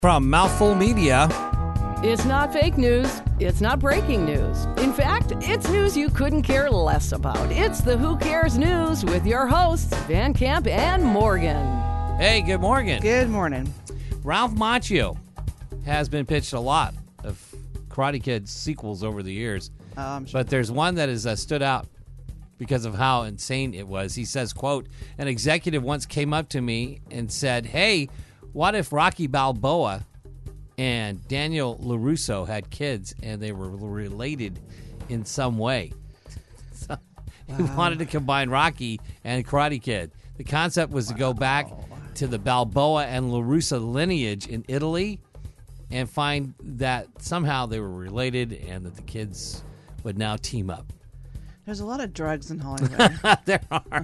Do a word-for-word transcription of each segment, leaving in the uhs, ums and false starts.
From Mouthful Media. It's not fake news. It's not breaking news. In fact, it's news you couldn't care less about. It's the Who Cares News with your hosts, Van Camp and Morgan. Hey, good morning. Good morning. Ralph Macchio has been pitched a lot of Karate Kid sequels over the years. Um, sure. But there's one that has uh, stood out because of how insane it was. He says, quote, an executive once came up to me and said, hey, what if Rocky Balboa and Daniel LaRusso had kids and they were related in some way? So wow. He wanted to combine Rocky and Karate Kid. The concept was to go back to the Balboa and LaRusso lineage in Italy and find that somehow they were related and that the kids would now team up. There's a lot of drugs in Hollywood. There are.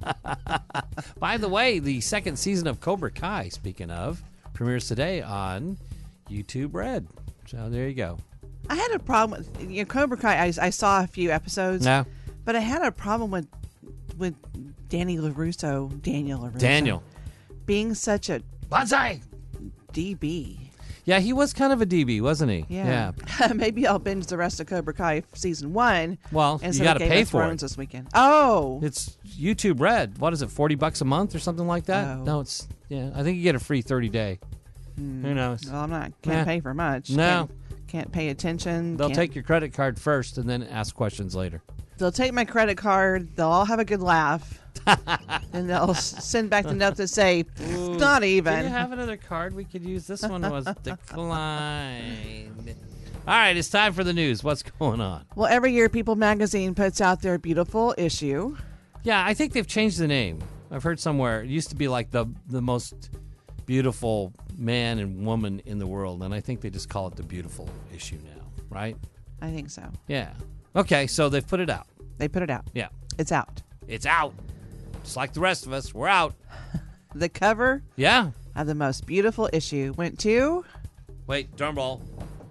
By the way, the second season of Cobra Kai, speaking of, premieres today on YouTube Red. So there you go. I had a problem with, you know, Cobra Kai. I, I saw a few episodes. No. But I had a problem with with Danny LaRusso, Daniel LaRusso. Daniel. Being such a Banzai! D B. Yeah, he was kind of a D B, wasn't he? Yeah. yeah. Maybe I'll binge the rest of Cobra Kai season one. Well, you got to pay for it this weekend. Oh, it's YouTube Red. What is it? Forty bucks a month or something like that? Oh. No, it's yeah. I think you get a free thirty day. Hmm. Who knows? Well, I'm not. Can't yeah. pay for much. No. Can't, can't pay attention. They'll can't. take your credit card first and then ask questions later. They'll take my credit card. They'll all have a good laugh. And they'll send back the note to say, Ooh, not even. Do you have another card we could use? This one was declined. All right, it's time for the news. What's going on? Well, every year People Magazine puts out their beautiful issue. Yeah, I think they've changed the name. I've heard somewhere. It used to be like the the most beautiful man and woman in the world, and I think they just call it the beautiful issue now, right? I think so. Yeah. Okay, so they've put it out. They put it out. Yeah. It's out. It's out. Just like the rest of us, we're out. The cover yeah. of the most beautiful issue went to... Wait, drum roll.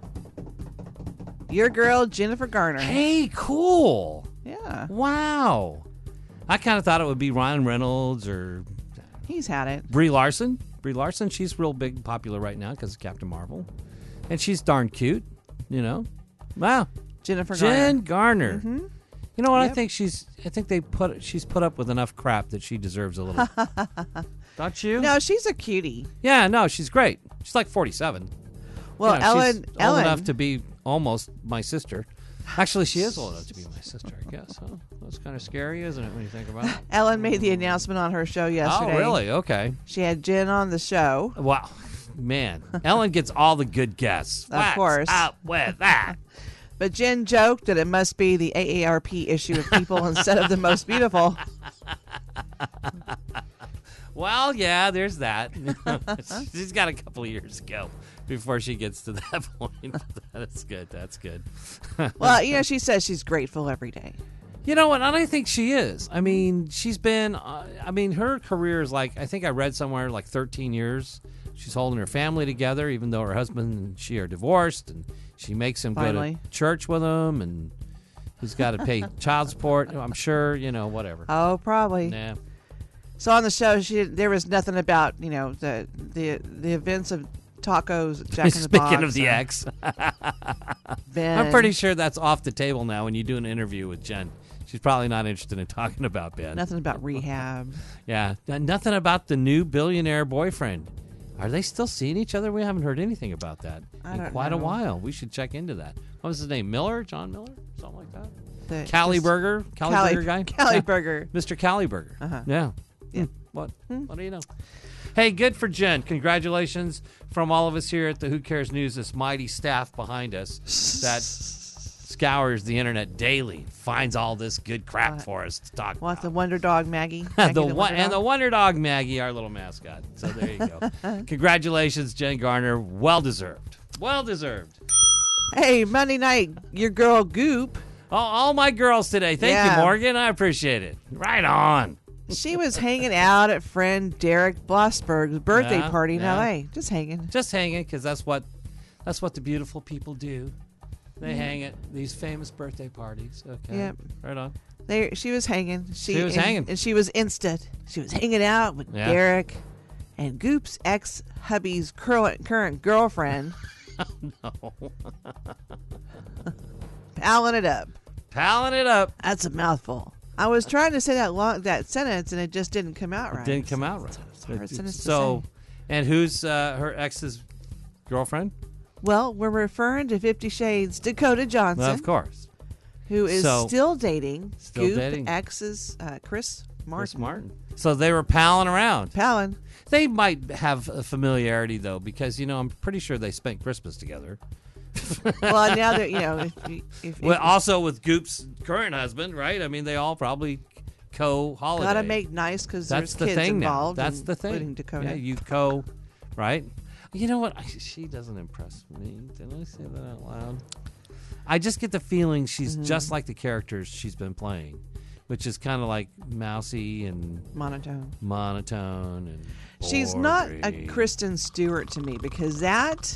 Your girl, Jennifer Garner. Hey, cool. Yeah. Wow. I kind of thought it would be Ryan Reynolds or... He's had it. Brie Larson. Brie Larson, she's real big, popular right now because of Captain Marvel. And she's darn cute, you know. Wow. Jennifer Garner. Jen Garner. Mm-hmm. You know what? Yep. I think she's. I think they put. She's put up with enough crap that she deserves a little. Don't you? No, she's a cutie. Yeah, no, she's great. She's like forty-seven. Well, you know, Ellen, she's Ellen, old enough to be almost my sister. Actually, she is old enough to be my sister. I guess. Huh? That's kind of scary, isn't it, when you think about it? Ellen made the announcement on her show yesterday. Oh, really? Okay. She had Jen on the show. Wow, man, Ellen gets all the good guests. Of What's course. up with that? But Jen joked that it must be the A A R P issue of People instead of the most beautiful. Well, yeah, there's that. She's got a couple of years to go before she gets to that point. That's good. That's good. Well, you know, she says she's grateful every day. You know what? And I think she is. I mean, she's been, uh, I mean, her career is like, I think I read somewhere like thirteen years. She's holding her family together, even though her husband and she are divorced, and she makes him Finally. go to church with him, and he's got to pay child support. I'm sure, you know, whatever. Oh, probably. Yeah. So on the show, she there was nothing about, you know, the the the events of tacos at Jack in the Box. Speaking of the or ex, Ben. I'm pretty sure that's off the table now when you do an interview with Jen. She's probably not interested in talking about Ben. Nothing about rehab. Yeah, nothing about the new billionaire boyfriend. Are they still seeing each other? We haven't heard anything about that I in don't quite know. a while. We should check into that. What was his name? Miller? John Miller? Something like that? The, Cali just- Burger? Cali, Cali- Burger guy? Cali Yeah. Burger. Mister Cali Burger. Uh-huh. Yeah. Yeah. What? Hmm. What do you know? Hey, good for Jen. Congratulations from all of us here at the Who Cares News, this mighty staff behind us that scours the internet daily, finds all this good crap What? for us to talk What, about. the Wonder Dog Maggie? Maggie the the one, Wonder and the Dog? Wonder Dog Maggie, our little mascot. So there you go. Congratulations, Jen Garner. Well deserved. Well deserved. Hey, Monday night, your girl Goop, All, all my girls today. Thank Yeah. you, Morgan. I appreciate it. Right on. she was hanging out at friend Derek Blossberg's birthday Yeah, party in yeah. L A. Just hanging. Just hanging, because that's what that's what the beautiful people do. They hang at these famous birthday parties. Okay. Yep. Right on. There, she was hanging. She, She was and, hanging. and she was instant. She was hanging out with Yeah. Derek and Goop's ex-hubby's current, current girlfriend. No. Palling it up. Palling it up. That's a mouthful. I was trying to say that long that sentence, and it just didn't come out right. It didn't come out right. It's a hard sentence to So, say. and who's uh, her ex's girlfriend? Well, we're referring to Fifty Shades Dakota Johnson, Well, of course. who is So- still dating Still Goop dating. ex's uh, Chris Martin. Chris Martin. So they were palling around. Palin. They might have a familiarity, though, because, you know, I'm pretty sure they spent Christmas together. Well, now that, you know, if, you- if, Well, if also with Goop's current husband, right? I mean, they all probably co-holiday. gotta make nice because That's there's the kids thing now. involved. That's in- the thing. including Dakota. Yeah, you co, right? You know what? I, she doesn't impress me. Did I say that out loud? I just get the feeling she's Mm-hmm. just like the characters she's been playing, which is kind of like mousy and Monotone. monotone and She's not a boring. Kristen Stewart to me because that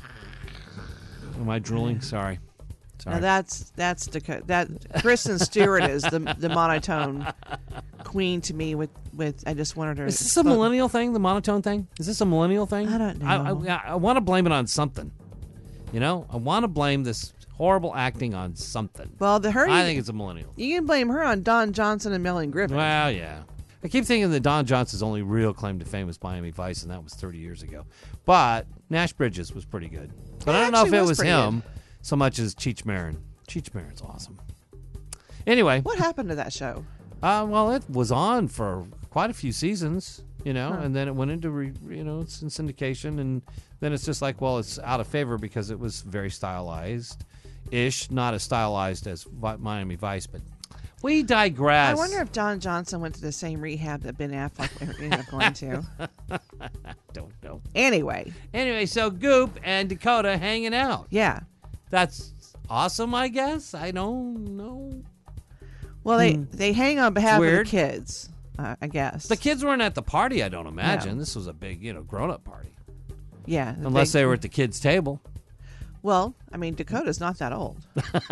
Am I drooling? Sorry. Sorry. now that's that's Dakota. That Kristen Stewart is the the monotone queen to me. With with I just wanted her. Is this a millennial thing? The monotone thing? Is this a millennial thing? I don't I, know. I, I want to blame it on something. You know, I want to blame this horrible acting on something. Well, the her. I you, think it's a millennial. you can blame her on Don Johnson and Melanie Griffith. Well, yeah. I keep thinking that Don Johnson's only real claim to fame was Miami Vice, and that was thirty years ago. But Nash Bridges was pretty good. But It I don't know if actually it was was pretty him so much as Cheech Marin. Cheech Marin's awesome. Anyway, What happened to that show? uh, well, it was on for quite a few seasons, you know, Huh. and then it went into, re, you know, it's in syndication, and then it's just like, well, it's out of favor because it was very stylized-ish, not as stylized as Vi- Miami Vice, but we digress. I wonder if Don Johnson went to the same rehab that Ben Affleck ended up going to. Don't know. Anyway, Anyway, so Goop and Dakota hanging out. yeah. That's awesome, I guess. I don't know. Well, they Hmm. they hang on behalf Weird. of the kids, uh, I guess. The kids weren't at the party, I don't imagine. No. This was a big, you know, grown-up party. yeah. the Unless big- they were at the kids' table. Well, I mean, Dakota's not that old.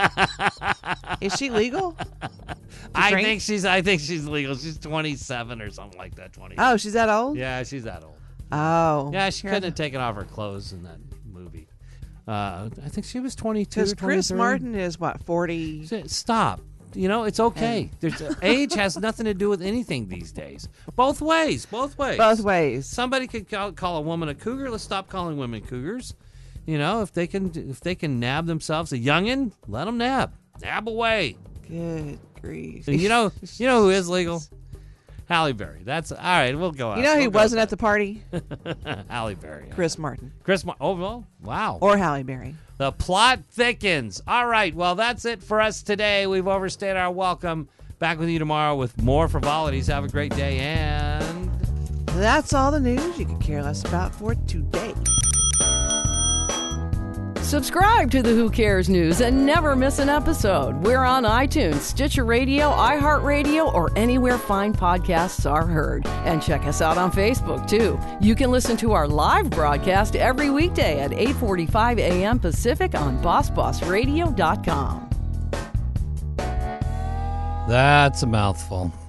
Is she legal? I drink? think she's I think she's legal. She's twenty-seven or something like that. twenty. Oh, she's that old? Yeah, she's that old. Oh. Yeah, she Here- couldn't have taken off her clothes in that movie. Uh, I think she was twenty-two. Because or Chris twenty-three. Martin is, what, forty? Stop. You know, it's okay. There's age has nothing to do with anything these days. Both ways. Both ways. Both ways. Somebody could call, call a woman a cougar. Let's stop calling women cougars. You know, if they can, if they can nab themselves a youngin, let them nab. Nab away. Good grief. And you know, you know who is legal? Halle Berry. That's all right. We'll go out. You know we'll he go wasn't with at the party? that. Halle Berry. Chris Martin. Chris. Mar- oh well. Wow. Or Halle Berry. The plot thickens. All right. Well, that's it for us today. We've overstayed our welcome. Back with you tomorrow with more frivolities. Have a great day. And That's all the news you could care less about for today. Subscribe to the Who Cares News and never miss an episode. We're on iTunes, Stitcher Radio, iHeartRadio, or anywhere fine podcasts are heard. And check us out on Facebook, too. You can listen to our live broadcast every weekday at eight forty-five a.m. Pacific on boss boss radio dot com. that's a mouthful.